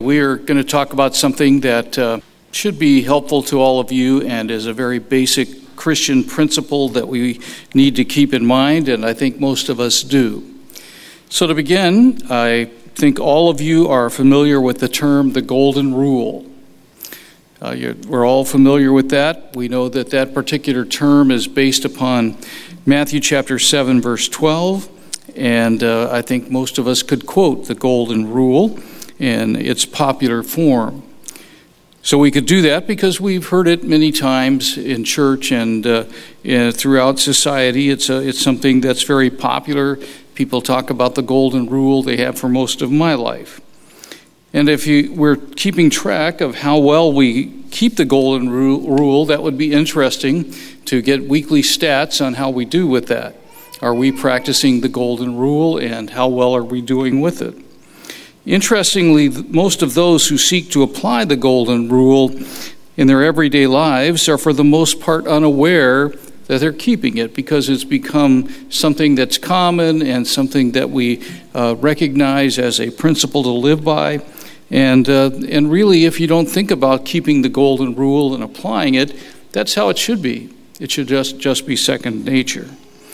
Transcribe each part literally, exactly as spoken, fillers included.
we're going to talk about something that uh, should be helpful to all of you and is a very basic Christian principle that we need to keep in mind, and I think most of us do. So to begin, I think all of you are familiar with the term the Golden Rule. Uh, we're all familiar with that. We know that that particular term is based upon Matthew chapter seven, verse twelve, and uh, I think most of us could quote the Golden Rule in its popular form. So we could do that because we've heard it many times in church and uh, uh, throughout society. It's a, it's something that's very popular. People talk about the Golden Rule. They have for most of my life. And if you, we're keeping track of how well we keep the Golden Rule, that would be interesting to get weekly stats on how we do with that. Are we practicing the Golden Rule, and how well are we doing with it? Interestingly, most of those who seek to apply the Golden Rule in their everyday lives are for the most part unaware that they're keeping it, because it's become something that's common and something that we uh, recognize as a principle to live by. And uh, and really, if you don't think about keeping the Golden Rule and applying it, that's how it should be. It should just, just be second nature.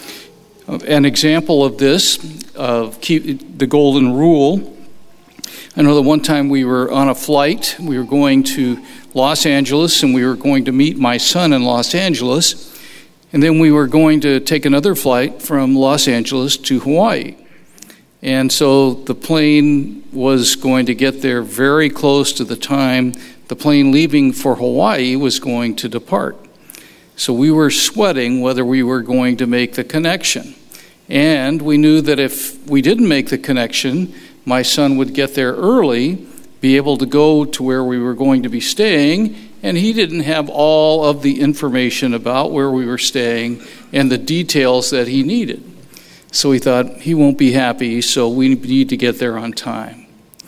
An example of this, of keep the Golden Rule, I know that one time we were on a flight. We were going to Los Angeles, and we were going to meet my son in Los Angeles. And then we were going to take another flight from Los Angeles to Hawaii. And so the plane was going to get there very close to the time the plane leaving for Hawaii was going to depart. So we were sweating whether we were going to make the connection. And we knew that if we didn't make the connection, my son would get there early, be able to go to where we were going to be staying, and he didn't have all of the information about where we were staying and the details that he needed. So we thought, he won't be happy, so we need to get there on time.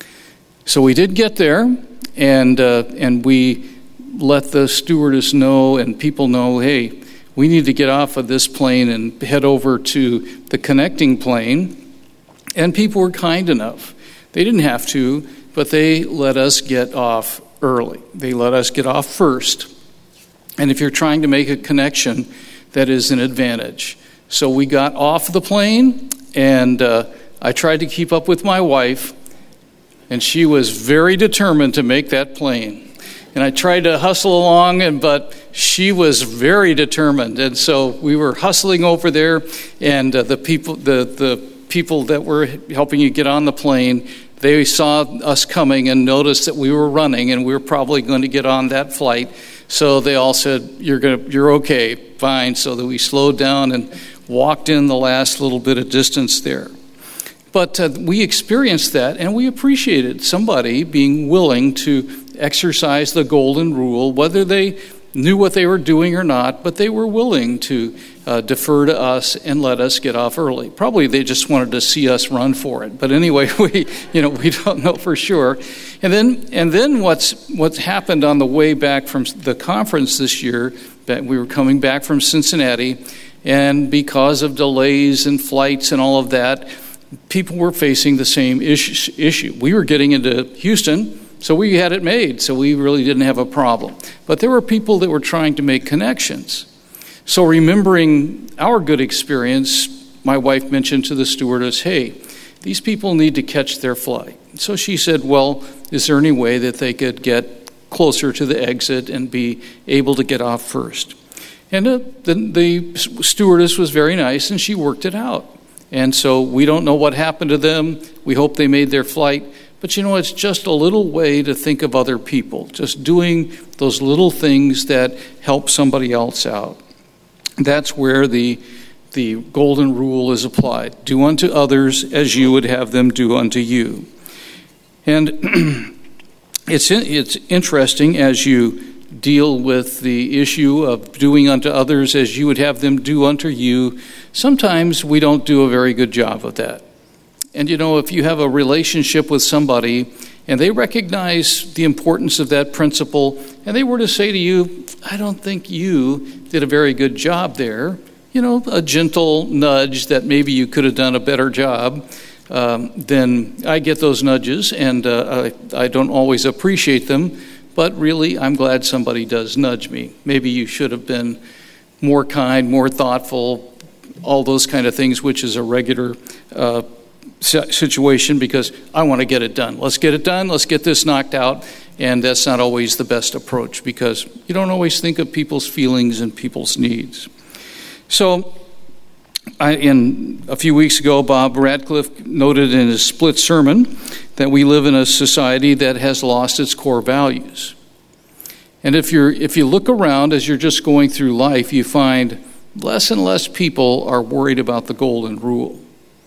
So we did get there, and uh, and we let the stewardess know and people know, hey, we need to get off of this plane and head over to the connecting plane. And people were kind enough. They didn't have to, but they let us get off early. They let us get off first. And if you're trying to make a connection, that is an advantage. So we got off the plane, and uh, I tried to keep up with my wife, and she was very determined to make that plane. And I tried to hustle along, and but she was very determined. And so we were hustling over there, and uh, the people, the the people that were helping you get on the plane, they saw us coming and noticed that we were running, and we were probably going to get on that flight. So they all said, "You're gonna, you're okay, fine." So that we slowed down and walked in the last little bit of distance there. But uh, we experienced that, and we appreciated somebody being willing to exercise the Golden Rule, whether they knew what they were doing or not, but they were willing to uh, defer to us and let us get off early. Probably they just wanted to see us run for it. But anyway, we you know we don't know for sure. And then and then what's what's happened on the way back from the conference this year, that we were coming back from Cincinnati, and because of delays and flights and all of that, people were facing the same issue. We were getting into Houston, so we had it made, so we really didn't have a problem. But there were people that were trying to make connections. So remembering our good experience, my wife mentioned to the stewardess, hey, these people need to catch their flight. So she said, well, is there any way that they could get closer to the exit and be able to get off first? And uh, the, the stewardess was very nice, and she worked it out. And so we don't know what happened to them. We hope they made their flight. But you know, it's just a little way to think of other people, just doing those little things that help somebody else out. That's where the the Golden Rule is applied. Do unto others as you would have them do unto you. And it's it's interesting as you deal with the issue of doing unto others as you would have them do unto you. Sometimes we don't do a very good job of that. And you know, if you have a relationship with somebody and they recognize the importance of that principle, and they were to say to you, I don't think you did a very good job there, you know, a gentle nudge that maybe you could have done a better job, um, then I get those nudges, and uh, I, I don't always appreciate them, but really I'm glad somebody does nudge me. Maybe you should have been more kind, more thoughtful, all those kind of things, which is a regular uh, situation, because I want to get it done. Let's get it done. Let's get this knocked out. And that's not always the best approach, because you don't always think of people's feelings and people's needs. So I, in a few weeks ago, Bob Radcliffe noted in his split sermon that we live in a society that has lost its core values. And if you're if you look around as you're just going through life, you find less and less people are worried about the golden rule.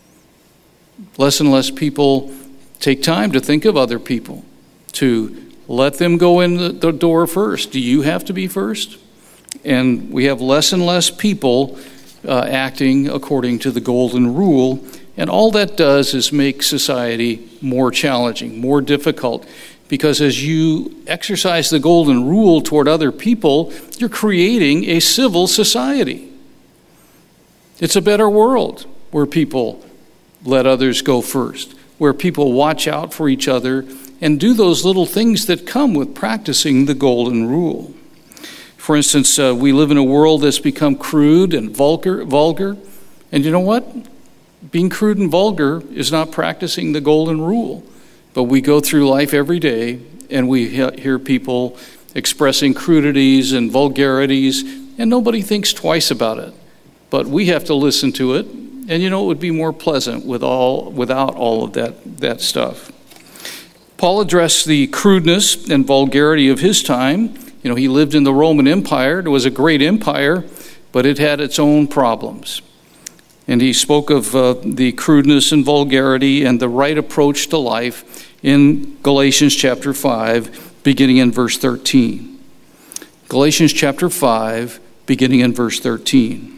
Less and less people take time to think of other people, to let them go in the, the door first. Do you have to be first? And we have less and less people uh, acting according to the golden rule. And all that does is make society more challenging, more difficult. Because as you exercise the golden rule toward other people, you're creating a civil society. It's a better world where people let others go first, where people watch out for each other and do those little things that come with practicing the golden rule. For instance, uh, we live in a world that's become crude and vulgar, vulgar. And you know what? Being crude and vulgar is not practicing the golden rule. But we go through life every day and we he- hear people expressing crudities and vulgarities, and nobody thinks twice about it. But we have to listen to it. And you know, it would be more pleasant with all, without all of that, that stuff. Paul addressed the crudeness and vulgarity of his time. You know, he lived in the Roman Empire. It was a great empire, but it had its own problems. And he spoke of uh, the crudeness and vulgarity and the right approach to life in Galatians chapter five, beginning in verse thirteen. Galatians chapter five, beginning in verse thirteen.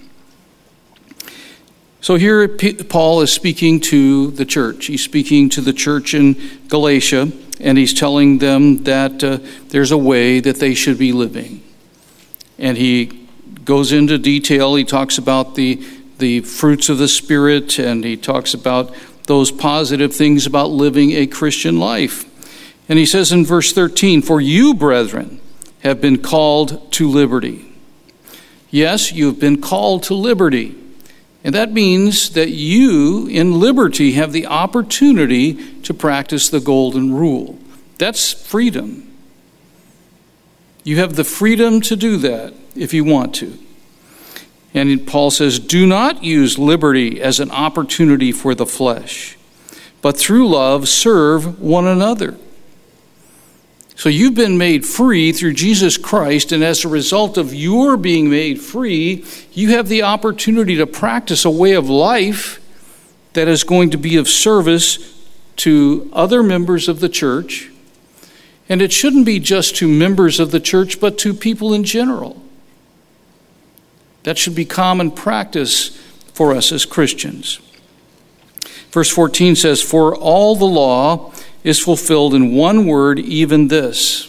So here Paul is speaking to the church. He's speaking to the church in Galatia, and he's telling them that uh, there's a way that they should be living. And he goes into detail. He talks about the, the fruits of the Spirit, and he talks about those positive things about living a Christian life. And he says in verse thirteen, "For you, brethren, have been called to liberty." Yes, you have been called to liberty. And that means that you, in liberty, have the opportunity to practice the golden rule. That's freedom. You have the freedom to do that if you want to. And Paul says, "Do not use liberty as an opportunity for the flesh, but through love serve one another." So you've been made free through Jesus Christ, and as a result of your being made free, you have the opportunity to practice a way of life that is going to be of service to other members of the church. And it shouldn't be just to members of the church, but to people in general. That should be common practice for us as Christians. Verse fourteen says, "For all the law is fulfilled in one word, even this."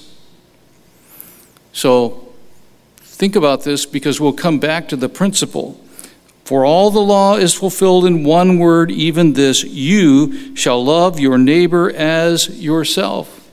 So think about this, because we'll come back to the principle. For all the law is fulfilled in one word, even this: you shall love your neighbor as yourself.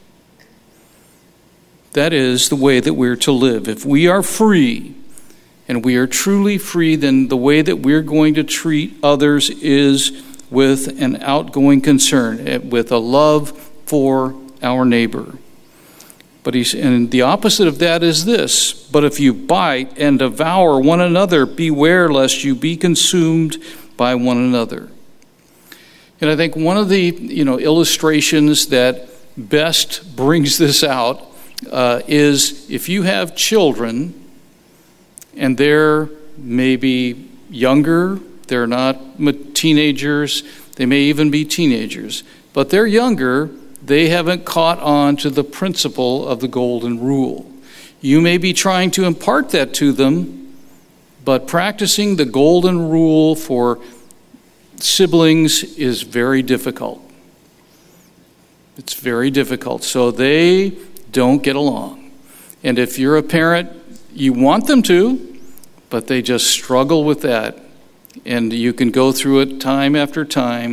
That is the way that we're to live. If we are free, and we are truly free, then the way that we're going to treat others is with an outgoing concern, with a love for our neighbor. But he's, and the opposite of that is this: "But if you bite and devour one another, beware lest you be consumed by one another." And I think one of the you know illustrations that best brings this out uh, is if you have children and they're maybe younger, they're not teenagers, they may even be teenagers, but they're younger. They haven't caught on to the principle of the golden rule. You may be trying to impart that to them, but practicing the golden rule for siblings is very difficult. It's very difficult. So they don't get along. And if you're a parent, you want them to, but they just struggle with that. And you can go through it time after time,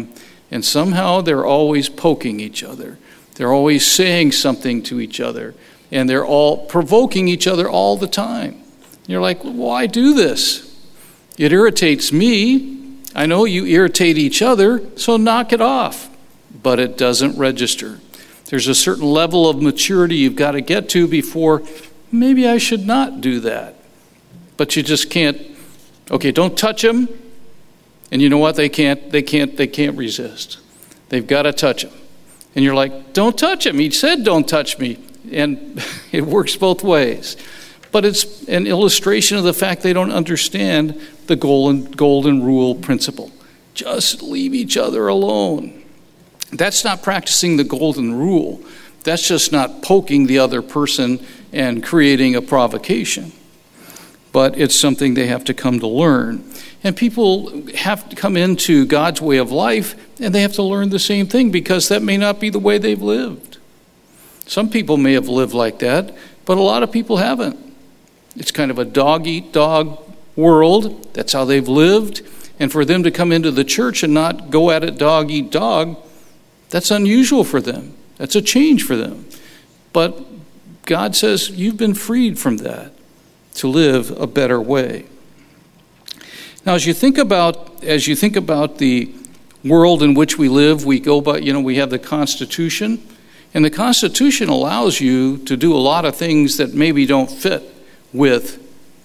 And somehow they're always poking each other. They're always saying something to each other. And they're all provoking each other all the time. You're like, why do this? It irritates me. I know you irritate each other, so knock it off. But it doesn't register. There's a certain level of maturity you've got to get to before maybe I should not do that. But you just can't. Okay, don't touch him. And you know what? They can't. They can't. They can't resist. They've got to touch him. And you're like, don't touch him. He said, don't touch me. And it works both ways. But it's an illustration of the fact they don't understand the golden golden rule principle. Just leave each other alone. That's not practicing the golden rule. That's just not poking the other person and creating a provocation. But it's something they have to come to learn. And people have to come into God's way of life, and they have to learn the same thing, because that may not be the way they've lived. Some people may have lived like that, but a lot of people haven't. It's kind of a dog-eat-dog world. That's how they've lived. And for them to come into the church and not go at it dog-eat-dog, that's unusual for them. That's a change for them. But God says you've been freed from that to live a better way. Now, as you think about as you think about the world in which we live, we go by, you know, we have the Constitution, and the Constitution allows you to do a lot of things that maybe don't fit with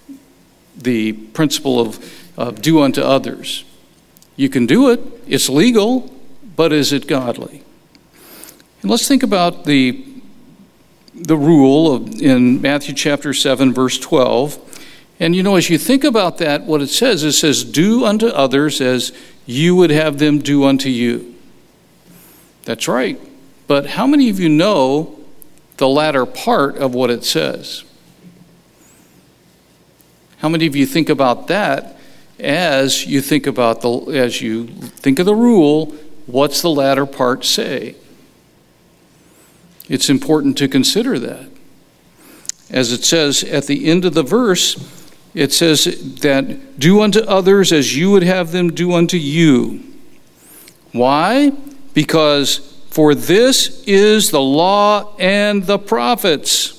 the principle of, of do unto others. You can do it, it's legal, but is it godly? And let's think about the the rule of, in Matthew chapter seven, verse twelve. And you know, as you think about that, what it says, it says, do unto others as you would have them do unto you. That's right. But how many of you know the latter part of what it says? How many of you think about that as you think about the as you think of the rule? What's the latter part say? It's important to consider that. As it says at the end of the verse, it says that do unto others as you would have them do unto you. Why? Because for this is the law and the prophets.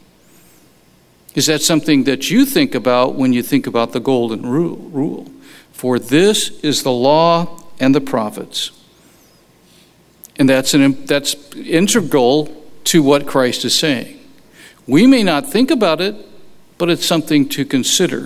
Is that something that you think about when you think about the golden rule? For this is the law and the prophets. And that's an that's integral to what Christ is saying. We may not think about it, but it's something to consider.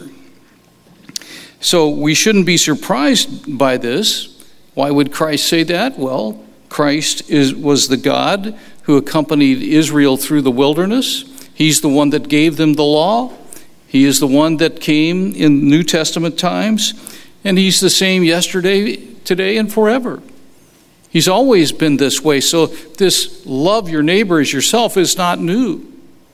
So we shouldn't be surprised by this. Why would Christ say that? Well, Christ is was the God who accompanied Israel through the wilderness. He's the one that gave them the law. He is the one that came in New Testament times. And he's the same yesterday, today, and forever. He's always been this way. So this love your neighbor as yourself is not new.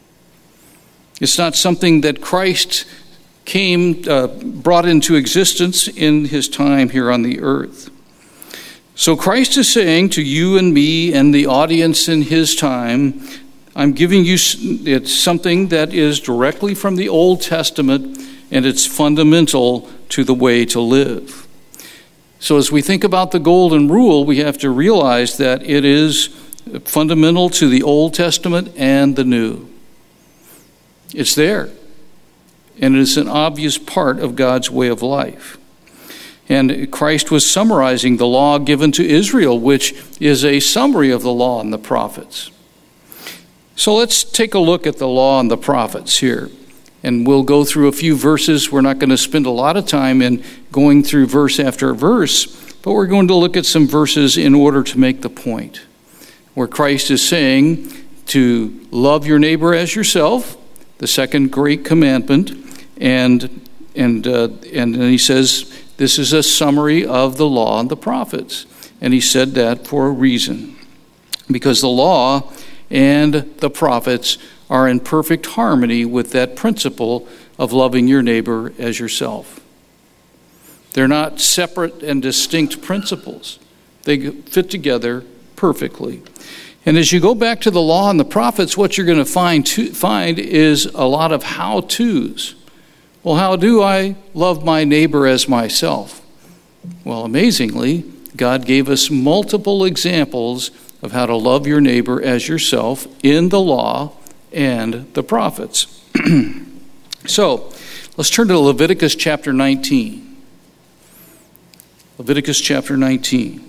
It's not something that Christ came, uh, brought into existence in his time here on the earth. So Christ is saying to you and me and the audience in his time, I'm giving you, it's something that is directly from the Old Testament, and it's fundamental to the way to live. So as we think about the golden rule, we have to realize that it is fundamental to the Old Testament and the New. It's there. And it is an obvious part of God's way of life. And Christ was summarizing the law given to Israel, which is a summary of the law and the prophets. So let's take a look at the law and the prophets here. And we'll go through a few verses. We're not going to spend a lot of time in going through verse after verse, but we're going to look at some verses in order to make the point. Where Christ is saying to love your neighbor as yourself, the second great commandment, and and uh, and then he says this is a summary of the law and the prophets. And he said that for a reason. Because the law and the prophets are in perfect harmony with that principle of loving your neighbor as yourself. They're not separate and distinct principles. They fit together perfectly. And as you go back to the law and the prophets, what you're going to find to, find is a lot of how-tos. Well, how do I love my neighbor as myself? Well, amazingly, God gave us multiple examples of how to love your neighbor as yourself in the law and the prophets. So, let's turn to Leviticus chapter nineteen. Leviticus chapter nineteen.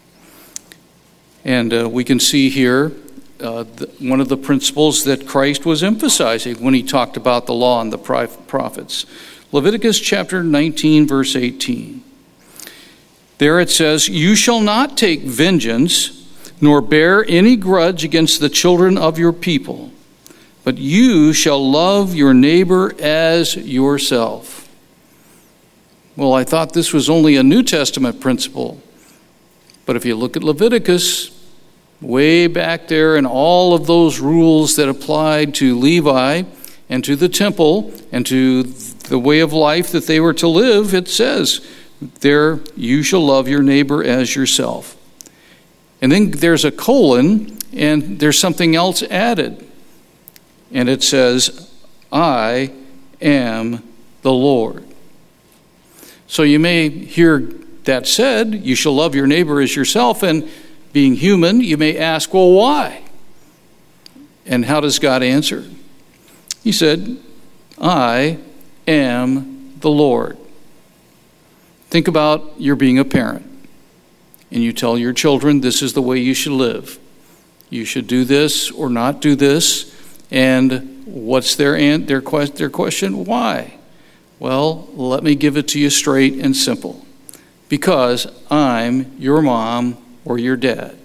And uh, we can see here uh, the, one of the principles that Christ was emphasizing when he talked about the law and the prophets. Leviticus chapter nineteen, verse eighteen. There it says, "You shall not take vengeance, nor bear any grudge against the children of your people, but you shall love your neighbor as yourself." Well, I thought this was only a New Testament principle. But if you look at Leviticus, way back there, and all of those rules that applied to Levi and to the temple and to the way of life that they were to live, it says there, "You shall love your neighbor as yourself." And then there's a colon, and there's something else added. And it says, "I am the Lord." So you may hear that said, "You shall love your neighbor as yourself," and being human, you may ask, well, why? And how does God answer? He said, "I am the Lord." Think about you're being a parent, and you tell your children this is the way you should live. You should do this or not do this. And what's their their their question? Why? Well, let me give it to you straight and simple. Because I'm your mom or your dad.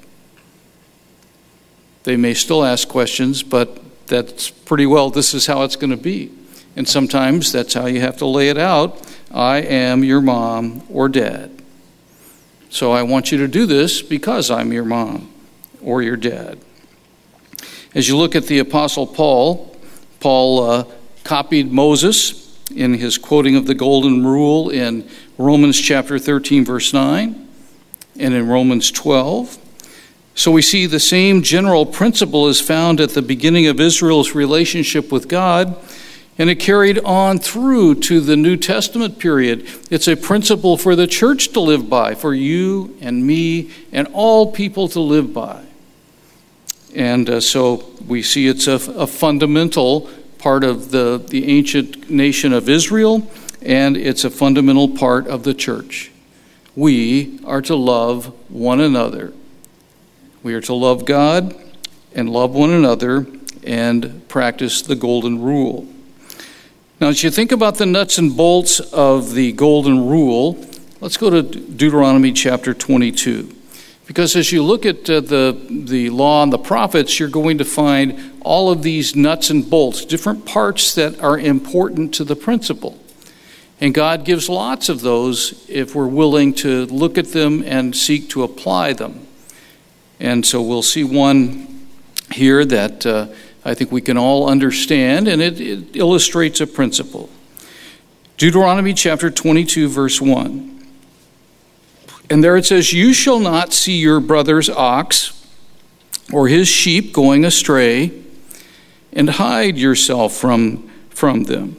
They may still ask questions, but that's pretty well, this is how it's going to be. And sometimes that's how you have to lay it out. I am your mom or dad. So I want you to do this because I'm your mom or your dad. As you look at the Apostle Paul, Paul uh, copied Moses in his quoting of the Golden Rule in Romans chapter thirteen, verse nine, and in Romans twelve. So we see the same general principle is found at the beginning of Israel's relationship with God, and it carried on through to the New Testament period. It's a principle for the church to live by, for you and me and all people to live by. And uh, so we see it's a, a fundamental part of the, the ancient nation of Israel, and it's a fundamental part of the church. We are to love one another. We are to love God and love one another and practice the Golden Rule. Now, as you think about the nuts and bolts of the Golden Rule, let's go to Deuteronomy chapter twenty-two. Because as you look at uh, the, the law and the prophets, you're going to find all of these nuts and bolts, different parts that are important to the principle. And God gives lots of those if we're willing to look at them and seek to apply them. And so we'll see one here that uh, I think we can all understand, and it, it illustrates a principle. Deuteronomy chapter twenty-two, verse one. And there it says, "You shall not see your brother's ox or his sheep going astray, and hide yourself from, from them."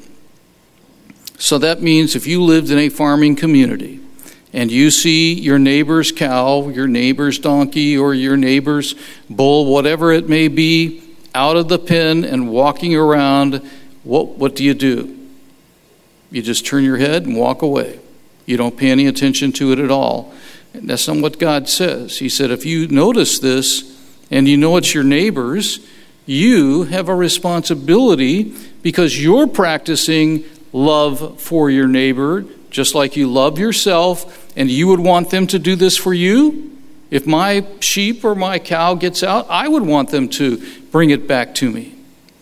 So that means if you lived in a farming community and you see your neighbor's cow, your neighbor's donkey, or your neighbor's bull, whatever it may be, out of the pen and walking around, what, what do you do? You just turn your head and walk away. You don't pay any attention to it at all. And that's not what God says. He said, if you notice this and you know it's your neighbor's, you have a responsibility because you're practicing love for your neighbor, just like you love yourself, and you would want them to do this for you. If my sheep or my cow gets out, I would want them to bring it back to me.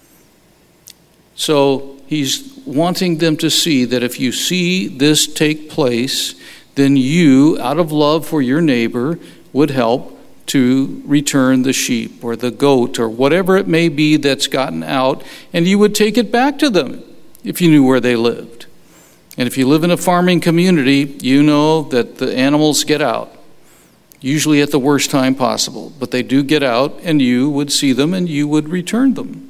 So he's wanting them to see that if you see this take place, then you, out of love for your neighbor, would help to return the sheep or the goat or whatever it may be that's gotten out, and you would take it back to them if you knew where they lived. And if you live in a farming community, you know that the animals get out, usually at the worst time possible. But they do get out, and you would see them, and you would return them.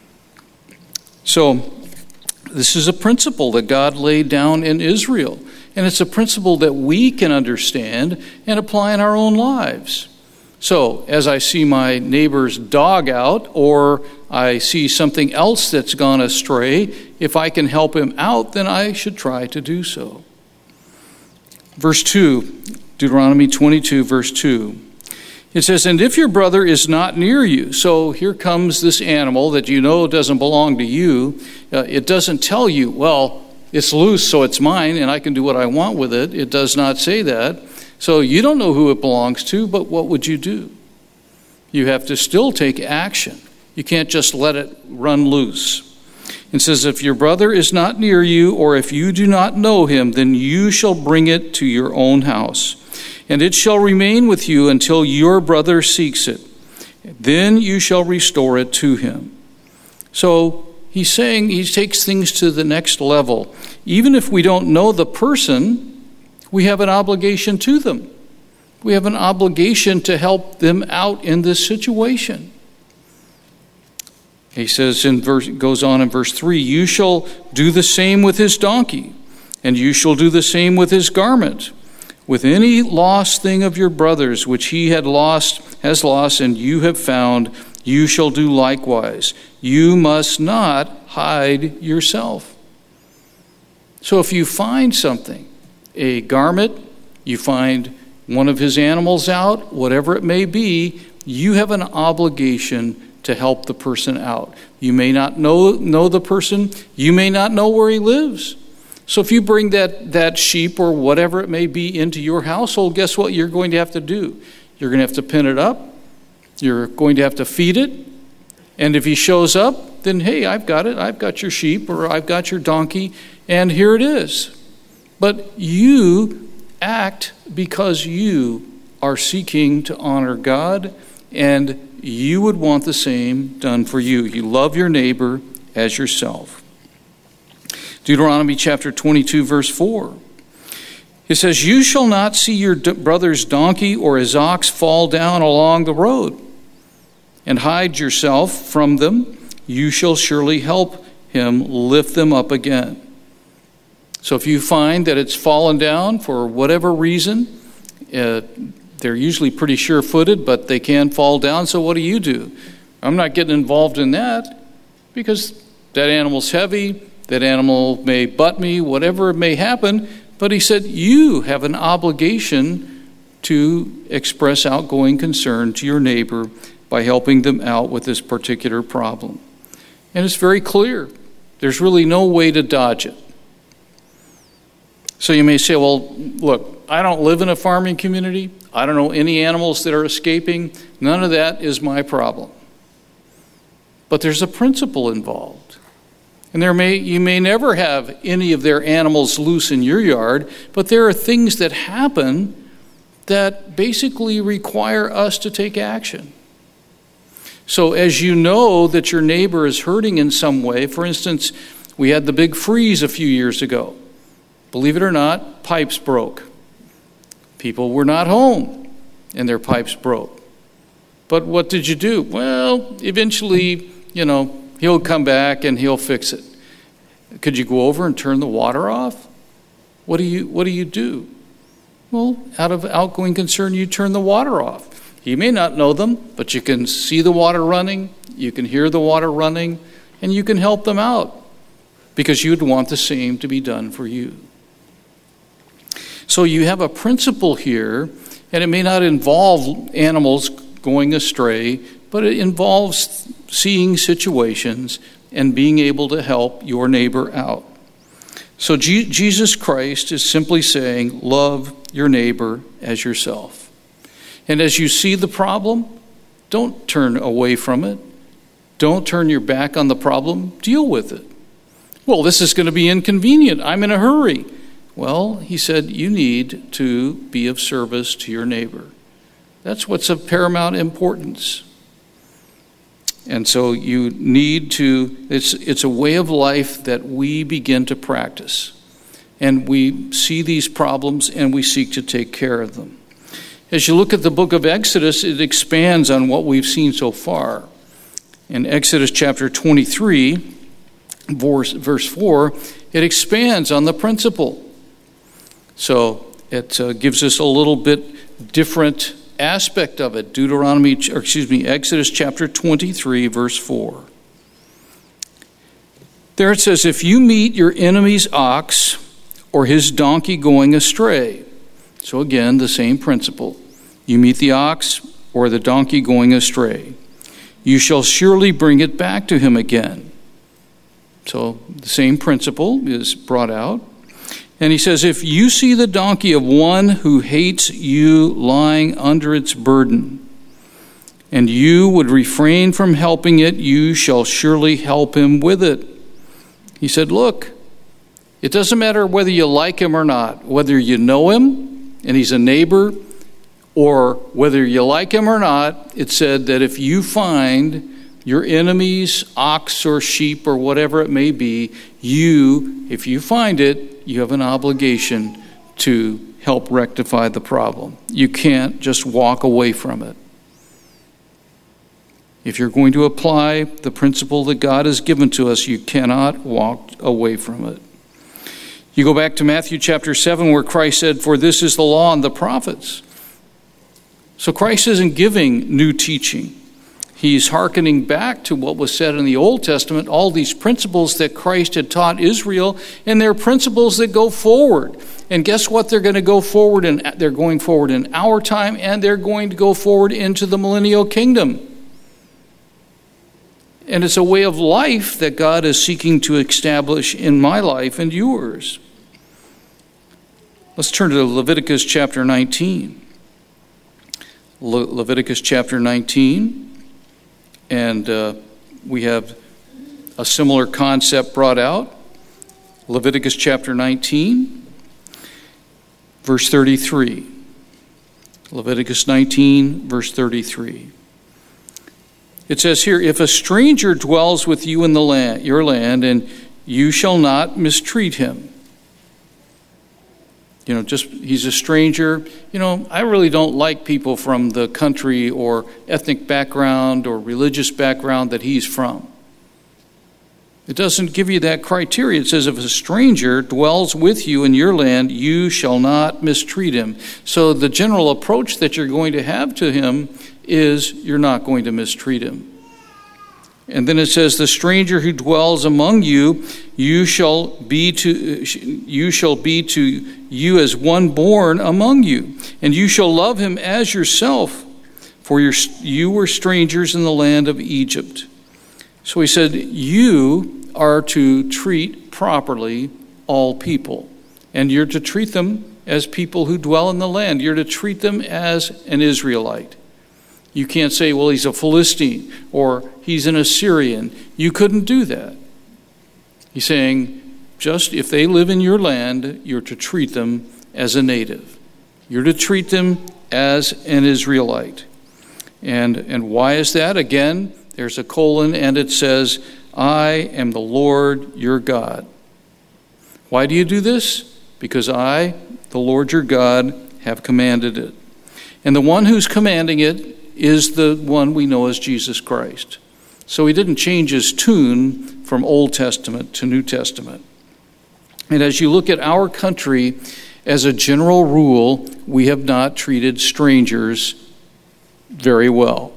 So this is a principle that God laid down in Israel. And it's a principle that we can understand and apply in our own lives. So, as I see my neighbor's dog out, or I see something else that's gone astray, if I can help him out, then I should try to do so. Verse two, Deuteronomy twenty-two, verse two. It says, and if your brother is not near you, so here comes this animal that you know doesn't belong to you. Uh, it doesn't tell you, well, it's loose, so it's mine, and I can do what I want with it. It does not say that. So you don't know who it belongs to, but what would you do? You have to still take action. You can't just let it run loose. It says, if your brother is not near you, or if you do not know him, then you shall bring it to your own house, and it shall remain with you until your brother seeks it. Then you shall restore it to him. So he's saying he takes things to the next level. Even if we don't know the person, we have an obligation to them. We have an obligation to help them out in this situation. He says in verse, goes on in verse three, you shall do the same with his donkey, and you shall do the same with his garment. With any lost thing of your brother's which he had lost, has lost, and you have found, you shall do likewise. You must not hide yourself. So if you find something, a garment, you find one of his animals out, whatever it may be, you have an obligation to help the person out. You may not know, know the person. You may not know where he lives. So if you bring that, that sheep or whatever it may be into your household, guess what you're going to have to do? You're going to have to pin it up. You're going to have to feed it. And if he shows up, then, hey, I've got it. I've got your sheep, or I've got your donkey, and here it is. But you act because you are seeking to honor God, and you would want the same done for you. You love your neighbor as yourself. Deuteronomy chapter twenty-two, verse four. It says, you shall not see your brother's donkey or his ox fall down along the road, and hide yourself from them. You shall surely help him lift them up again. So if you find that it's fallen down for whatever reason, uh, they're usually pretty sure-footed, but they can fall down, so what do you do? I'm not getting involved in that, because that animal's heavy, that animal may butt me, whatever may happen. But he said, you have an obligation to express outgoing concern to your neighbor by helping them out with this particular problem. And it's very clear. There's really no way to dodge it. So you may say, well, look, I don't live in a farming community. I don't know any animals that are escaping. None of that is my problem. But there's a principle involved. And there may you may never have any of their animals loose in your yard, but there are things that happen that basically require us to take action. So as you know that your neighbor is hurting in some way, for instance, we had the big freeze a few years ago. Believe it or not, pipes broke. People were not home, and their pipes broke. But what did you do? Well, eventually, you know, he'll come back and he'll fix it. Could you go over and turn the water off? What do you what do you do? Well, out of outgoing concern, you turn the water off. You may not know them, but you can see the water running, you can hear the water running, and you can help them out because you'd want the same to be done for you. So you have a principle here, and it may not involve animals going astray, but it involves seeing situations and being able to help your neighbor out. So G- Jesus Christ is simply saying, love your neighbor as yourself. And as you see the problem, don't turn away from it. Don't turn your back on the problem. Deal with it. Well, this is going to be inconvenient. I'm in a hurry. Well, he said, you need to be of service to your neighbor. That's what's of paramount importance. And so you need to, it's it's a way of life that we begin to practice. And we see these problems and we seek to take care of them. As you look at the book of Exodus, it expands on what we've seen so far. In Exodus chapter twenty-three, verse, verse four, it expands on the principle. So it uh, gives us a little bit different aspect of it. Deuteronomy, or excuse me, Exodus chapter twenty-three, verse four. There it says, if you meet your enemy's ox or his donkey going astray. So again, the same principle. You meet the ox or the donkey going astray. You shall surely bring it back to him again. So the same principle is brought out. And he says, if you see the donkey of one who hates you lying under its burden, and you would refrain from helping it, you shall surely help him with it. He said, look, it doesn't matter whether you like him or not, whether you know him and he's a neighbor, or whether you like him or not. It said that if you find your enemy's ox or sheep or whatever it may be, you, if you find it, you have an obligation to help rectify the problem. You can't just walk away from it. If you're going to apply the principle that God has given to us, you cannot walk away from it. You go back to Matthew chapter seven, where Christ said, for this is the law and the prophets. So Christ isn't giving new teaching. He's hearkening back to what was said in the Old Testament, all these principles that Christ had taught Israel, and they're principles that go forward. And guess what? They're going to go forward, and they're going forward in our time, and they're going to go forward into the millennial kingdom. And it's a way of life that God is seeking to establish in my life and yours. Let's turn to Leviticus chapter nineteen. Le- Leviticus chapter nineteen. And uh, we have a similar concept brought out. Leviticus chapter nineteen, verse thirty-three. Leviticus nineteen, verse thirty-three. It says here, if a stranger dwells with you in the land, your land, and you shall not mistreat him. You know, just, he's a stranger. You know, I really don't like people from the country or ethnic background or religious background that he's from. It doesn't give you that criteria. It says if a stranger dwells with you in your land, you shall not mistreat him. So the general approach that you're going to have to him is you're not going to mistreat him. And then it says, the stranger who dwells among you, you shall be to you shall be to you as one born among you, and you shall love him as yourself, for your, you were strangers in the land of Egypt. So he said, you are to treat properly all people, and you're to treat them as people who dwell in the land. You're to treat them as an Israelite. You can't say, well, he's a Philistine or he's an Assyrian. You couldn't do that. He's saying, just if they live in your land, you're to treat them as a native. You're to treat them as an Israelite. And, and why is that? Again, there's a colon, and it says, I am the Lord your God. Why do you do this? Because I, the Lord your God, have commanded it. And the one who's commanding it is the one we know as Jesus Christ. So he didn't change his tune from Old Testament to New Testament. And as you look at our country, as a general rule, we have not treated strangers very well.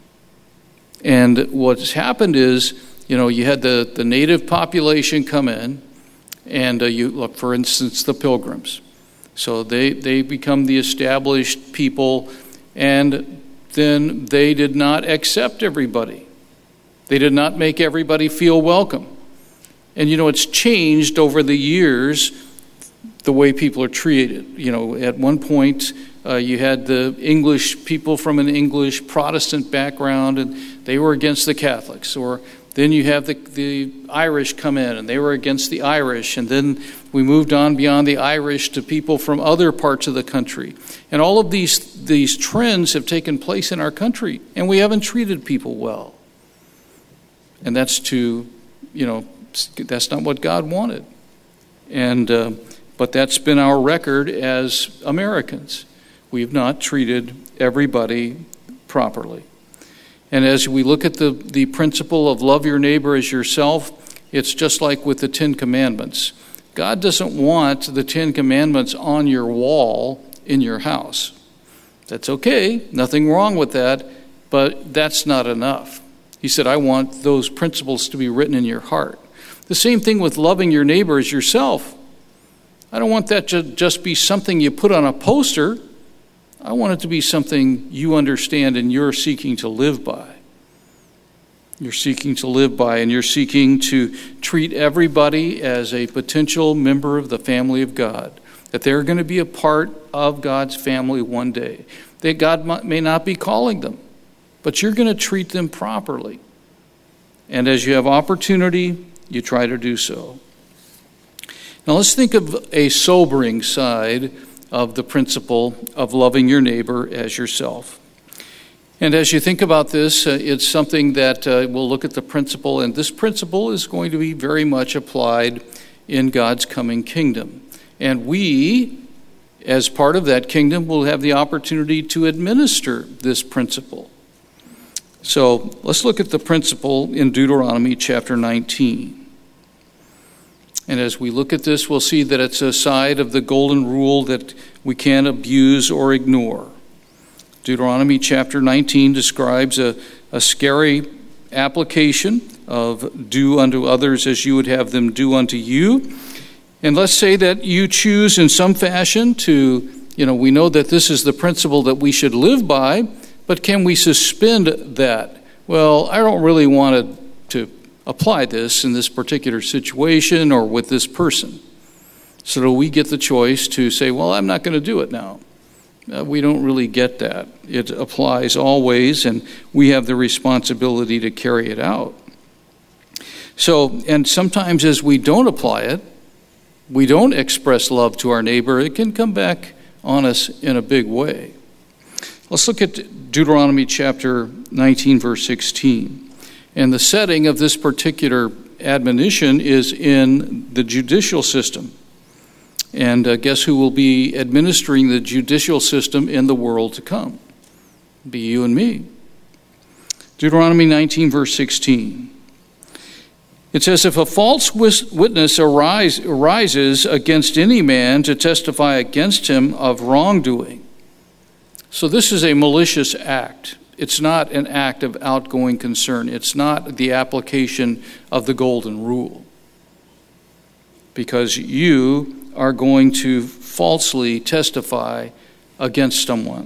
And what's happened is, you know, you had the, the native population come in, and uh, you look, for instance, the Pilgrims. So they, they become the established people, and then they did not accept everybody. They did not make everybody feel welcome. And, you know, it's changed over the years, the way people are treated. You know, at one point, uh, you had the English people from an English Protestant background, and they were against the Catholics. Or then you have the, the Irish come in, and they were against the Irish. And then we moved on beyond the Irish to people from other parts of the country. And all of these, these trends have taken place in our country, and we haven't treated people well. And that's to, you know, that's not what God wanted. And uh, but that's been our record as Americans. We've not treated everybody properly. And as we look at the, the principle of love your neighbor as yourself, it's just like with the Ten Commandments. God doesn't want the Ten Commandments on your wall in your house. That's okay, nothing wrong with that, but that's not enough. He said, I want those principles to be written in your heart. The same thing with loving your neighbor as yourself. I don't want that to just be something you put on a poster. I want it to be something you understand and you're seeking to live by. You're seeking to live by, and you're seeking to treat everybody as a potential member of the family of God, that they're going to be a part of God's family one day. That God may not be calling them, but you're going to treat them properly. And as you have opportunity, you try to do so. Now let's think of a sobering side of the principle of loving your neighbor as yourself. And as you think about this, uh, it's something that uh, we'll look at the principle, and this principle is going to be very much applied in God's coming kingdom. And we, as part of that kingdom, will have the opportunity to administer this principle. So let's look at the principle in Deuteronomy chapter nineteen. And as we look at this, we'll see that it's a side of the golden rule that we can't abuse or ignore. Deuteronomy chapter nineteen describes a, a scary application of do unto others as you would have them do unto you. And let's say that you choose in some fashion to, you know, we know that this is the principle that we should live by, but can we suspend that? Well, I don't really want to, to apply this in this particular situation or with this person. So that we get the choice to say, well, I'm not going to do it now. Uh, we don't really get that. It applies always, and we have the responsibility to carry it out. So, and sometimes as we don't apply it, we don't express love to our neighbor, it can come back on us in a big way. Let's look at Deuteronomy chapter nineteen, verse sixteen. And the setting of this particular admonition is in the judicial system. And uh, guess who will be administering the judicial system in the world to come? It'll be you and me. Deuteronomy nineteen, verse sixteen. It says, if a false witness arise, arises against any man to testify against him of wrongdoing. So this is a malicious act. It's not an act of outgoing concern. It's not the application of the golden rule. Because you are going to falsely testify against someone.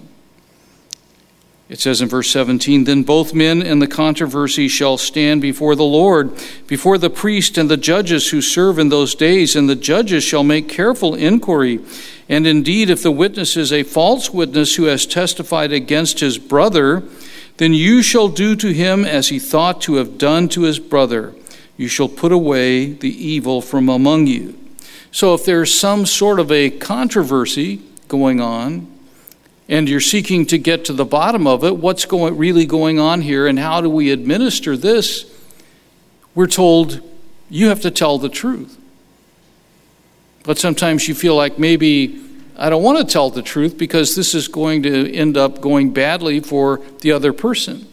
It says in verse seventeen, then both men in the controversy shall stand before the Lord, before the priest and the judges who serve in those days, and the judges shall make careful inquiry. And indeed, if the witness is a false witness who has testified against his brother, then you shall do to him as he thought to have done to his brother. You shall put away the evil from among you. So if there's some sort of a controversy going on, and you're seeking to get to the bottom of it, what's going, really going on here, and how do we administer this? We're told you have to tell the truth. But sometimes you feel like maybe I don't want to tell the truth because this is going to end up going badly for the other person.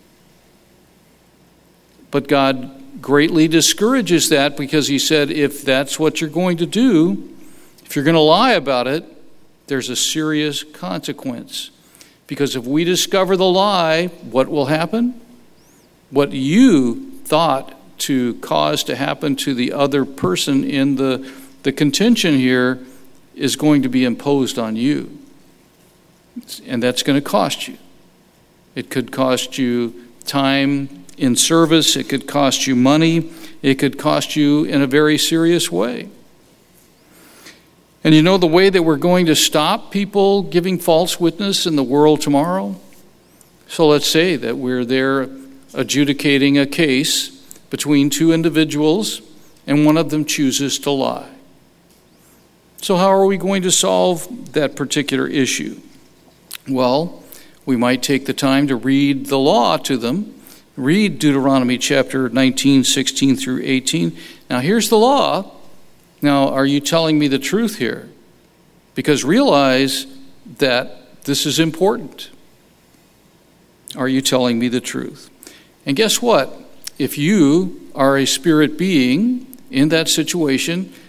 But God greatly discourages that, because he said if that's what you're going to do, if you're going to lie about it, there's a serious consequence. Because if we discover the lie, what will happen? What you thought to cause to happen to the other person in the, the contention here is going to be imposed on you. And that's going to cost you. It could cost you time in service. It could cost you money. It could cost you in a very serious way. And you know the way that we're going to stop people giving false witness in the world tomorrow? So let's say that we're there adjudicating a case between two individuals and one of them chooses to lie. So how are we going to solve that particular issue? Well, we might take the time to read the law to them. Read Deuteronomy chapter nineteen, sixteen through eighteen. Now here's the law. Now, are you telling me the truth here? Because realize that this is important. Are you telling me the truth? And guess what? If you are a spirit being in that situation,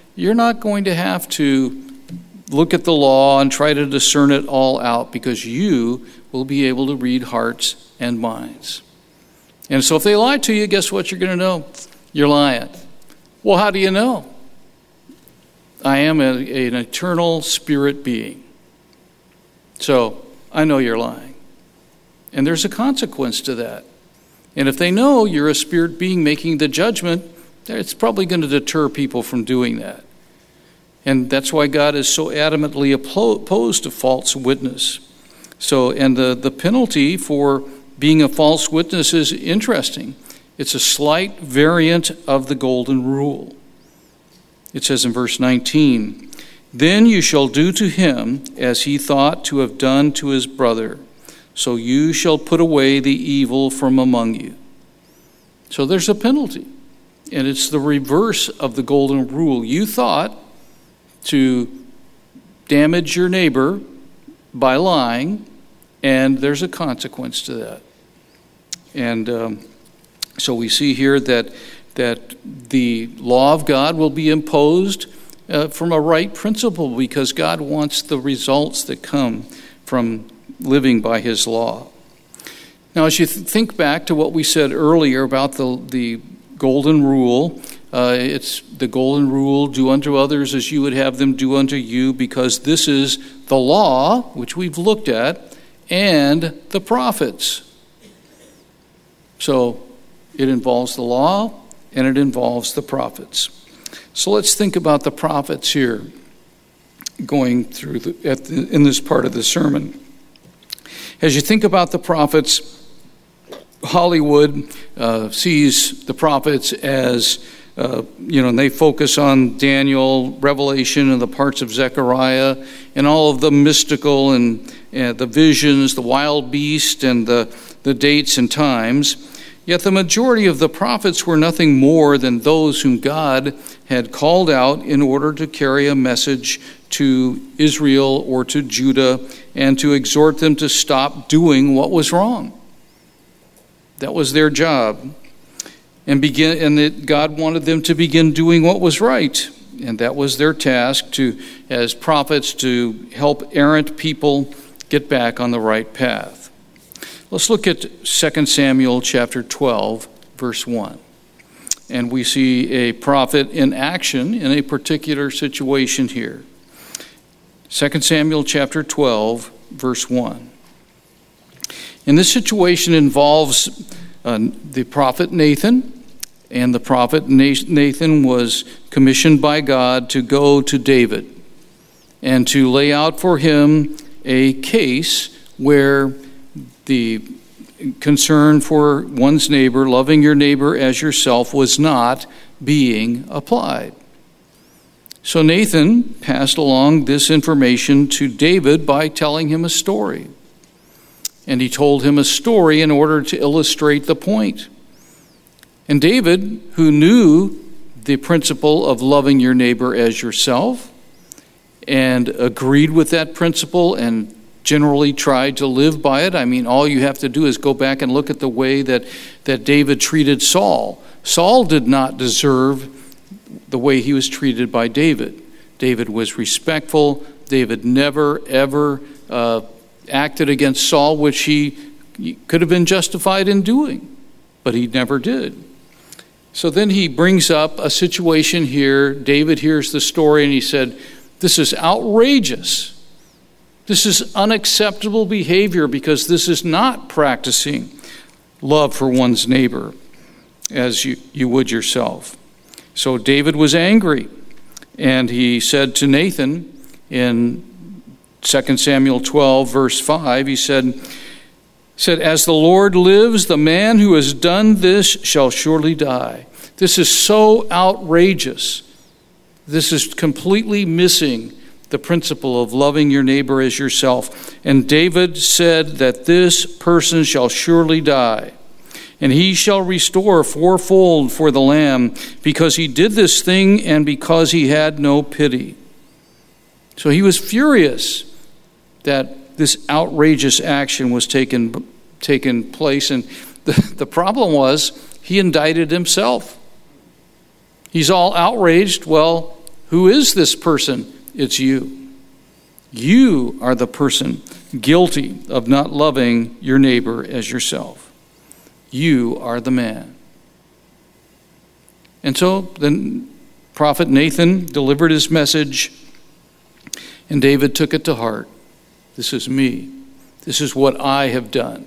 you're not going to have to look at the law and try to discern it all out, because you will be able to read hearts and minds. And so if they lie to you, guess what you're going to know? You're lying. Well, how do you know? I am a, an eternal spirit being. So I know you're lying. And there's a consequence to that. And if they know you're a spirit being making the judgment, it's probably going to deter people from doing that. And that's why God is so adamantly opposed to false witness. So, and the, the penalty for being a false witness is interesting. It's a slight variant of the golden rule. It says in verse nineteen, "Then you shall do to him as he thought to have done to his brother. So you shall put away the evil from among you." So there's a penalty. And it's the reverse of the golden rule. You thought to damage your neighbor by lying, and there's a consequence to that. And um, so we see here that that the law of God will be imposed uh, from a right principle, because God wants the results that come from living by his law. Now, as you th- think back to what we said earlier about the, the golden rule, uh, it's the golden rule, do unto others as you would have them do unto you, because this is the law, which we've looked at, and the prophets. So it involves the law and it involves the prophets. So let's think about the prophets here, going through the, at the, in this part of the sermon. As you think about the prophets, Hollywood uh, sees the prophets as, uh, you know, and they focus on Daniel, Revelation, and the parts of Zechariah, and all of the mystical and, and the visions, the wild beast, and the, the dates and times. Yet the majority of the prophets were nothing more than those whom God had called out in order to carry a message to Israel or to Judah and to exhort them to stop doing what was wrong. That was their job. And begin, and that God wanted them to begin doing what was right. And that was their task, to, as prophets, to help errant people get back on the right path. Let's look at Second Samuel chapter twelve, verse one. And we see a prophet in action in a particular situation here. Second Samuel chapter twelve, verse one. And this situation involves uh, the prophet Nathan. And the prophet Nathan was commissioned by God to go to David and to lay out for him a case where the concern for one's neighbor, loving your neighbor as yourself, was not being applied. So Nathan passed along this information to David by telling him a story. And he told him a story in order to illustrate the point. And David, who knew the principle of loving your neighbor as yourself and agreed with that principle and generally tried to live by it. I mean, all you have to do is go back and look at the way that, that David treated Saul. Saul did not deserve the way he was treated by David. David was respectful. David never, ever uh, acted against Saul, which he, he could have been justified in doing, but he never did. So then he brings up a situation here. David hears the story and he said, "This is outrageous. This is unacceptable behavior, because this is not practicing love for one's neighbor as you, you would yourself." So David was angry, and he said to Nathan in Second Samuel twelve, verse five, he said, said, "As the Lord lives, the man who has done this shall surely die." This is so outrageous. This is completely missing the principle of loving your neighbor as yourself. And David said that this person shall surely die, and he shall restore fourfold for the lamb, because he did this thing and because he had no pity. So he was furious that this outrageous action was taken, taken place. And the, the problem was he indicted himself. He's all outraged. Well, Who is this person? It's you. You are the person guilty of not loving your neighbor as yourself. You are the man. And so the prophet Nathan delivered his message, and David took it to heart. This is me. This is what I have done.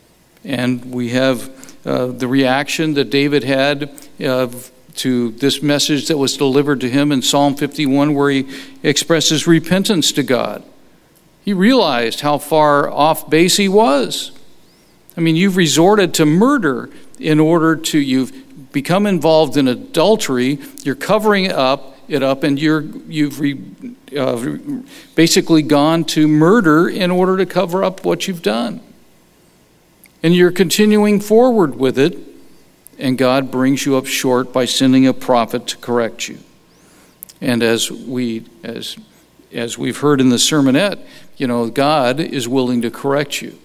And we have uh, the reaction that David had uh, to this message that was delivered to him in Psalm fifty-one, where he expresses repentance to God. He realized how far off base he was. I mean, you've resorted to murder in order to, you've become involved in adultery, you're covering it up, it up and you're, you've re, uh, basically gone to murder in order to cover up what you've done. And you're continuing forward with it, and God brings you up short by sending a prophet to correct you. And as we, as, as we've heard in the sermonette, you know, God is willing to correct you.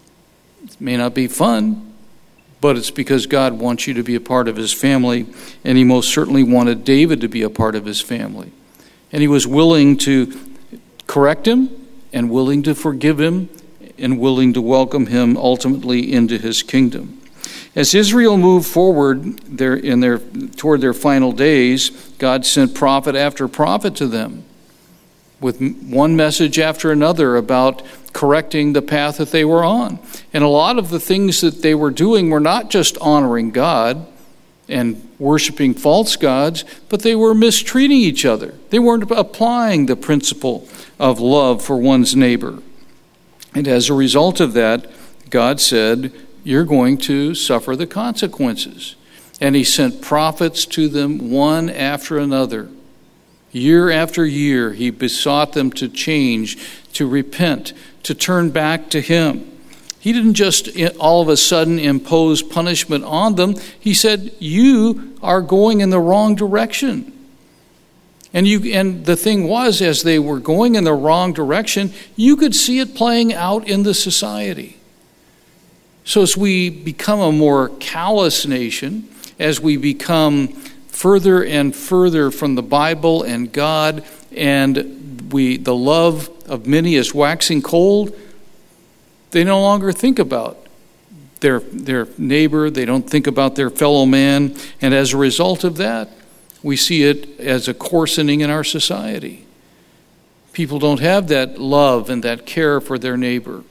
It may not be fun, but it's because God wants you to be a part of his family, and he most certainly wanted David to be a part of his family. And he was willing to correct him, and willing to forgive him, and willing to welcome him ultimately into his kingdom. As Israel moved forward their, in their, toward their final days, God sent prophet after prophet to them, with one message after another about correcting the path that they were on. And a lot of the things that they were doing were not just honoring God and worshiping false gods, but they were mistreating each other. They weren't applying the principle of love for one's neighbor. And as a result of that, God said, you're going to suffer the consequences. And he sent prophets to them one after another. Year after year, he besought them to change, to repent, to turn back to him. He didn't just all of a sudden impose punishment on them. He said, you are going in the wrong direction. And you, and the thing was, as they were going in the wrong direction, you could see it playing out in the society. So as we become a more callous nation, as we become further and further from the Bible and God, and we the love of many is waxing cold, they no longer think about their their neighbor, they don't think about their fellow man, and as a result of that, we see it as a coarsening in our society. People don't have that love and that care for their neighbor.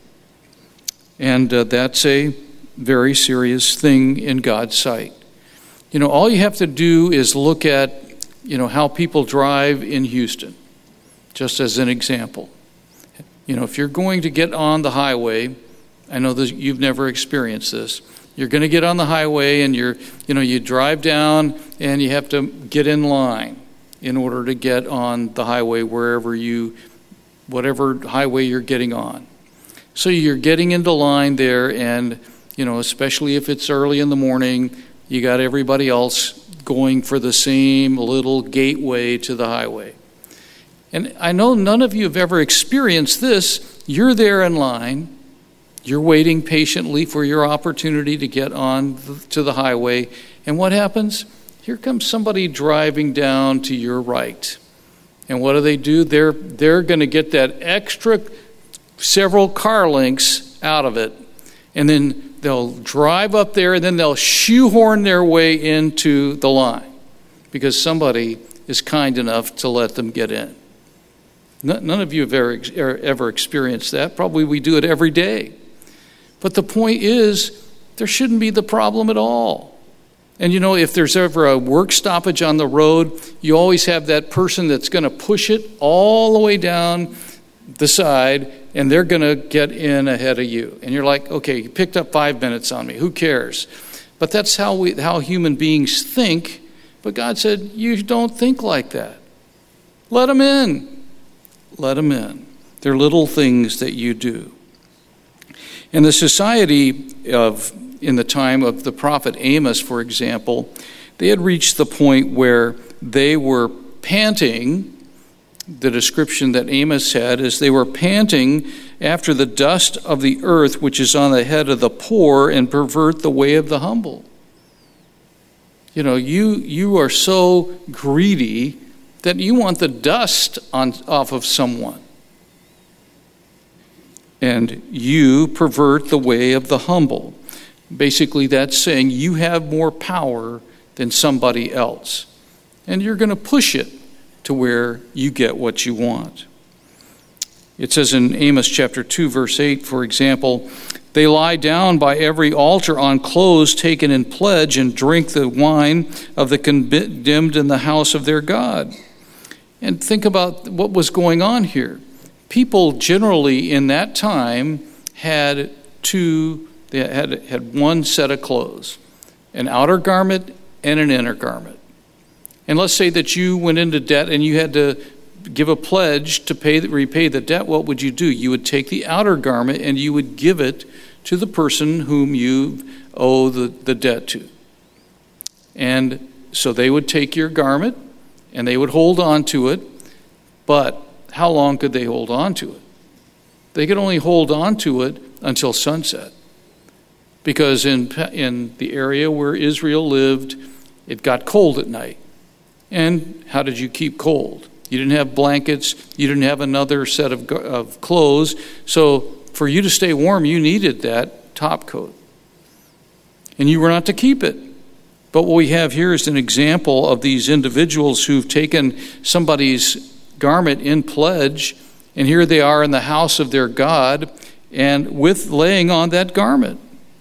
And uh, that's a very serious thing in God's sight. You know, all you have to do is look at, you know, how people drive in Houston, just as an example. You know, if you're going to get on the highway, I know that you've never experienced this. You're going to get on the highway and you're, you know, you drive down and you have to get in line in order to get on the highway wherever you, whatever highway you're getting on. So you're getting into line there, and, you know, especially if it's early in the morning, you got everybody else going for the same little gateway to the highway. And I know none of you have ever experienced this. You're there in line. You're waiting patiently for your opportunity to get on to the highway. And what happens? Here comes somebody driving down to your right. And what do they do? They're, they're going to get that extra several car lengths out of it. And then they'll drive up there, and then they'll shoehorn their way into the line because somebody is kind enough to let them get in. None of you have ever, ever experienced that. Probably we do it every day. But the point is, there shouldn't be the problem at all. And you know, if there's ever a work stoppage on the road, you always have that person that's going to push it all the way down the side, and they're going to get in ahead of you. And you're like, okay, you picked up five minutes on me. Who cares? But that's how we, how human beings think. But God said, you don't think like that. Let them in. Let them in. They're little things that you do. In the society of, in the time of the prophet Amos, for example, they had reached the point where they were panting. The description that Amos had is they were panting after the dust of the earth, which is on the head of the poor, and pervert the way of the humble. You know, you you are so greedy that you want the dust on, off of someone. And you pervert the way of the humble. Basically, that's saying you have more power than somebody else. And you're going to push it to where you get what you want. It says in Amos chapter two, verse eight, for example, they lie down by every altar on clothes taken in pledge and drink the wine of the condemned in the house of their God. And think about what was going on here. People generally in that time had two, they had, had one set of clothes, an outer garment and an inner garment. And let's say that you went into debt and you had to give a pledge to pay repay the debt. What would you do? You would take the outer garment and you would give it to the person whom you owe the, the debt to. And so they would take your garment and they would hold on to it. But how long could they hold on to it? They could only hold on to it until sunset. Because in, in the area where Israel lived, it got cold at night. And how did you keep cold? You didn't have blankets. You didn't have another set of, of clothes. So for you to stay warm, you needed that top coat. And you were not to keep it. But what we have here is an example of these individuals who've taken somebody's garment in pledge, and here they are in the house of their God, and with laying on that garment.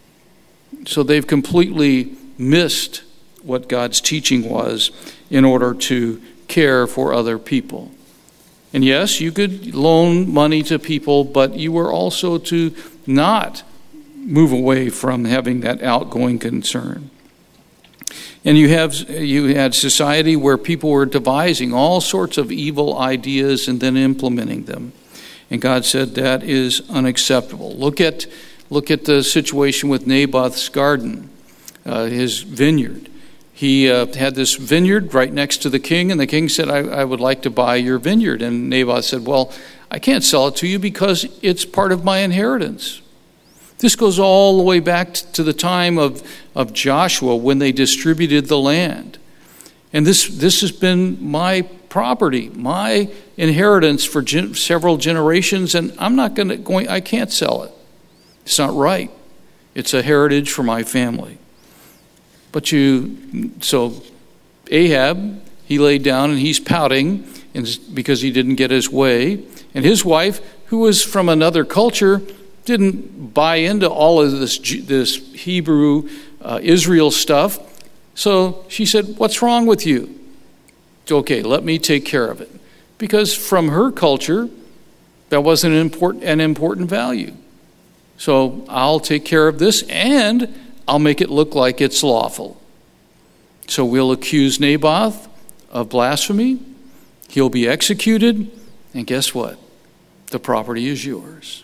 So they've completely missed what God's teaching was in order to care for other people. And yes, you could loan money to people, but you were also to not move away from having that outgoing concern. And you have you had society where people were devising all sorts of evil ideas and then implementing them. And God said that is unacceptable. Look at look at the situation with Naboth's garden, uh, his vineyard. He uh, had this vineyard right next to the king, and the king said, I, I would like to buy your vineyard. And Naboth said, well, I can't sell it to you because it's part of my inheritance. This goes all the way back to the time of, of Joshua when they distributed the land. And this, this has been my property, my inheritance for gen- several generations, and I'm not going to going I can't sell it. It's not right. It's a heritage for my family. But you, so Ahab, he laid down and he's pouting because he didn't get his way. And his wife, who was from another culture, didn't buy into all of this this Hebrew uh, Israel stuff. So she said, what's wrong with you? Okay, let me take care of it. Because from her culture, that wasn't an important, an important value. So I'll take care of this and I'll make it look like it's lawful. So we'll accuse Naboth of blasphemy. He'll be executed. And guess what? The property is yours.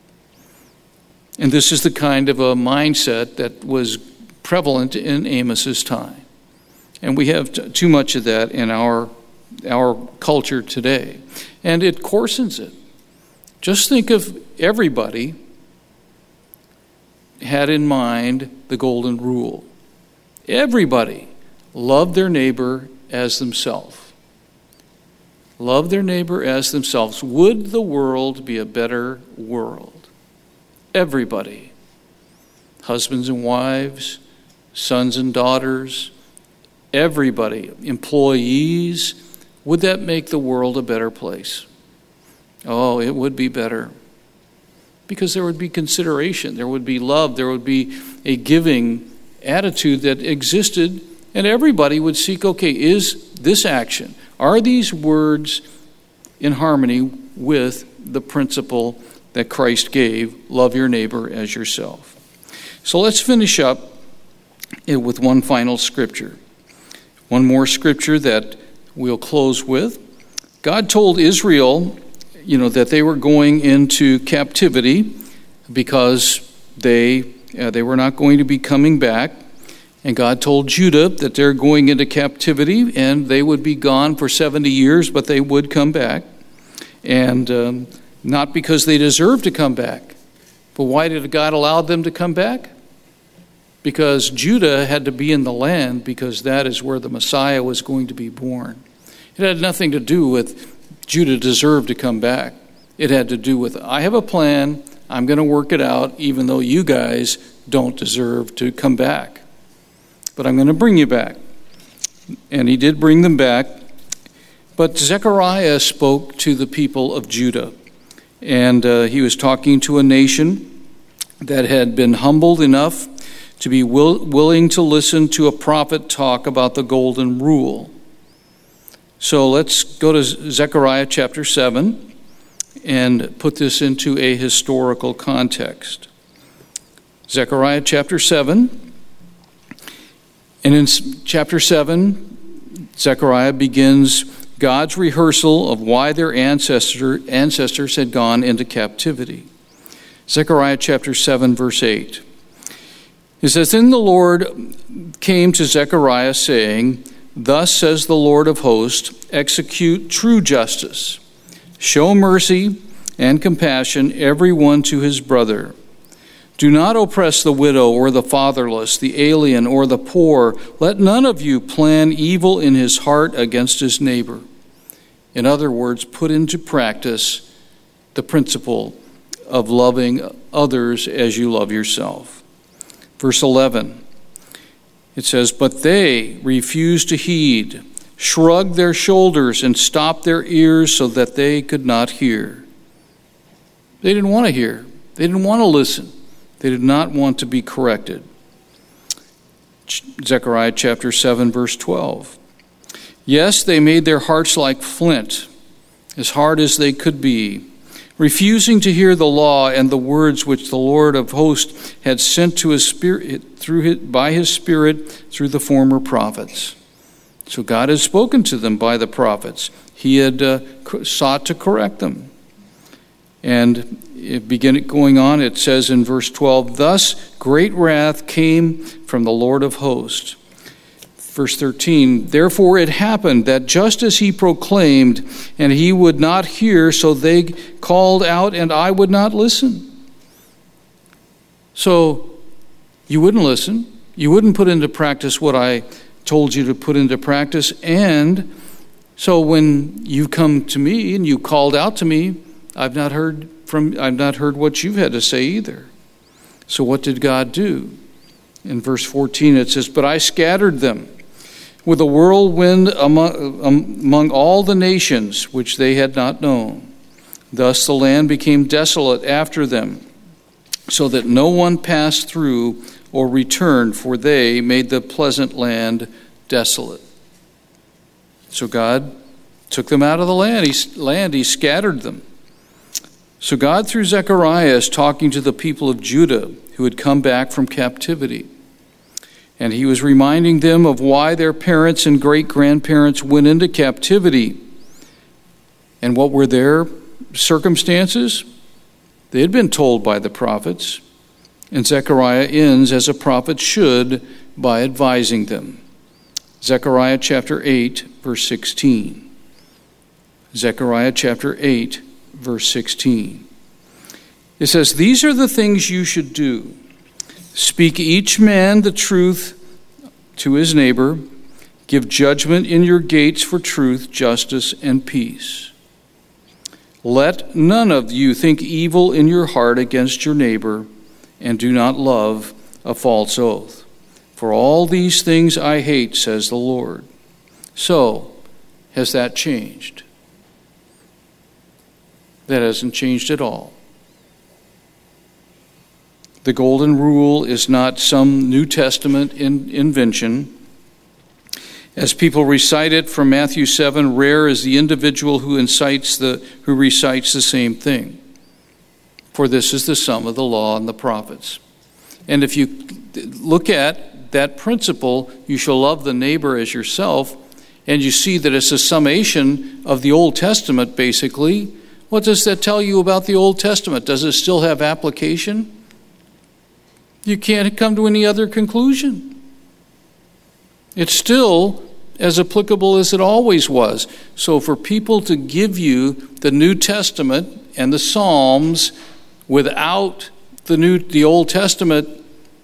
And this is the kind of a mindset that was prevalent in Amos's time. And we have t- too much of that in our, our culture today. And it coarsens it. Just think of everybody had in mind the golden rule. Everybody loved their neighbor as themselves. Love their neighbor as themselves. Would the world be a better world? Everybody. Husbands and wives, sons and daughters, everybody, employees. Would that make the world a better place? Oh, it would be better. Because there would be consideration, there would be love, there would be a giving attitude that existed, and everybody would seek, okay, is this action, are these words in harmony with the principle that Christ gave, love your neighbor as yourself? So let's finish up with one final scripture. One more scripture that we'll close with. God told Israel, you know, that they were going into captivity because they uh, they were not going to be coming back. And God told Judah that they're going into captivity and they would be gone for seventy years, but they would come back. And um, not because they deserved to come back. But why did God allow them to come back? Because Judah had to be in the land because that is where the Messiah was going to be born. It had nothing to do with Judah deserved to come back. It had to do with, I have a plan, I'm going to work it out, even though you guys don't deserve to come back. But I'm going to bring you back. And he did bring them back. But Zechariah spoke to the people of Judah. And uh, he was talking to a nation that had been humbled enough to be will, willing to listen to a prophet talk about the golden rule. So let's go to Zechariah chapter seven and put this into a historical context. Zechariah chapter seven. And in chapter seven, Zechariah begins God's rehearsal of why their ancestor, ancestors had gone into captivity. Zechariah chapter seven, verse eight. It says, Then the Lord came to Zechariah, saying, Thus says the Lord of hosts, execute true justice, show mercy and compassion, every one to his brother. Do not oppress the widow or the fatherless, the alien or the poor. Let none of you plan evil in his heart against his neighbor. In other words, put into practice the principle of loving others as you love yourself. Verse eleven, it says, But they refused to heed, shrugged their shoulders, and stopped their ears so that they could not hear. They didn't want to hear. They didn't want to listen. They did not want to be corrected. Zechariah chapter seven, verse twelve. Yes, they made their hearts like flint, as hard as they could be, refusing to hear the law and the words which the Lord of hosts had sent to his spirit through his, by his Spirit through the former prophets. So God had spoken to them by the prophets. He had uh, sought to correct them. And it begin going on, it says in verse twelve, Thus great wrath came from the Lord of hosts. Verse thirteen, Therefore it happened that just as he proclaimed, and he would not hear, so they called out, and I would not listen. So you wouldn't listen. You wouldn't put into practice what I told you to put into practice. And so when you come to me and you called out to me, I've not heard from I've not heard what you've had to say either. So what did God do? In verse fourteen it says, But I scattered them with a whirlwind among, among all the nations which they had not known. Thus the land became desolate after them, so that no one passed through or returned, for they made the pleasant land desolate. So God took them out of the land. He, land, he scattered them. So God, through Zechariah, is talking to the people of Judah who had come back from captivity. And he was reminding them of why their parents and great-grandparents went into captivity. And what were their circumstances? They had been told by the prophets. And Zechariah ends, as a prophet should, by advising them. Zechariah chapter eight, verse sixteen. Zechariah chapter eight, verse sixteen. It says, These are the things you should do. Speak each man the truth to his neighbor. Give judgment in your gates for truth, justice, and peace. Let none of you think evil in your heart against your neighbor, and do not love a false oath. For all these things I hate, says the Lord. So, has that changed? That hasn't changed at all. The golden rule is not some New Testament in, invention. As people recite it from Matthew seven, rare is the individual who incites the who recites the same thing. For this is the sum of the law and the prophets. And if you look at that principle, you shall love the neighbor as yourself, and you see that it's a summation of the Old Testament, basically. What does that tell you about the Old Testament? Does it still have application? You can't come to any other conclusion. It's still as applicable as it always was. So for people to give you the New Testament and the Psalms without the New, the Old Testament,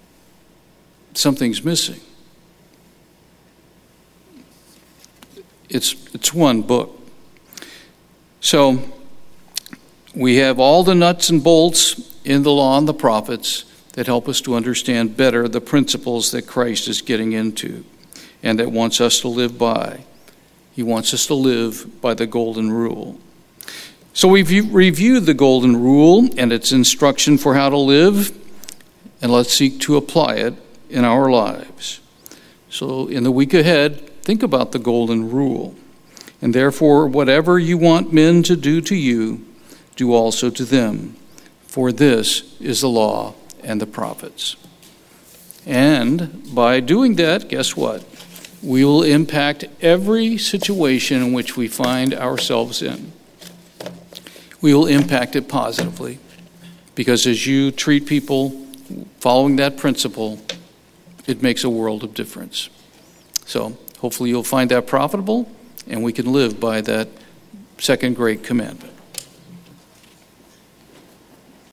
something's missing. It's, it's one book. So we have all the nuts and bolts in the law and the prophets that help us to understand better the principles that Christ is getting into and that wants us to live by. He wants us to live by the golden rule. So we've reviewed the golden rule and its instruction for how to live, and let's seek to apply it in our lives. So in the week ahead, think about the golden rule. And therefore, whatever you want men to do to you, do also to them. For this is the law and the prophets. And by doing that, guess what? We will impact every situation in which we find ourselves in. We will impact it positively. Because as you treat people following that principle, it makes a world of difference. So hopefully you'll find that profitable, and we can live by that second great commandment.